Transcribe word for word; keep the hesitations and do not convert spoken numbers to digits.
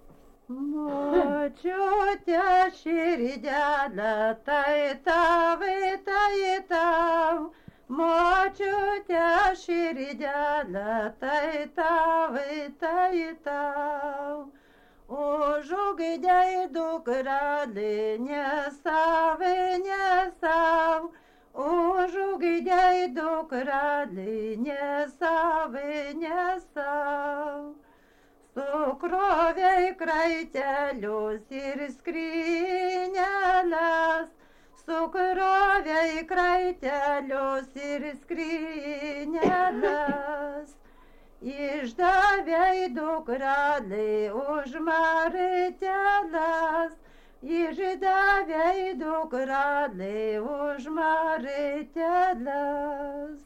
Močiute širdelę, tai tavai, tai tau. Močiute širdelę, tai tavai, tai tau. Užugdei dukrelį, ne savai, ne sau. Užugdei dukrelį, ne savai, ne sau. Sukrovei kraitelius ir skrynelės, sukrovei kraitelius ir skrynelės. Išdavei dukrelį už marteles, išdavei dukrelį už marteles.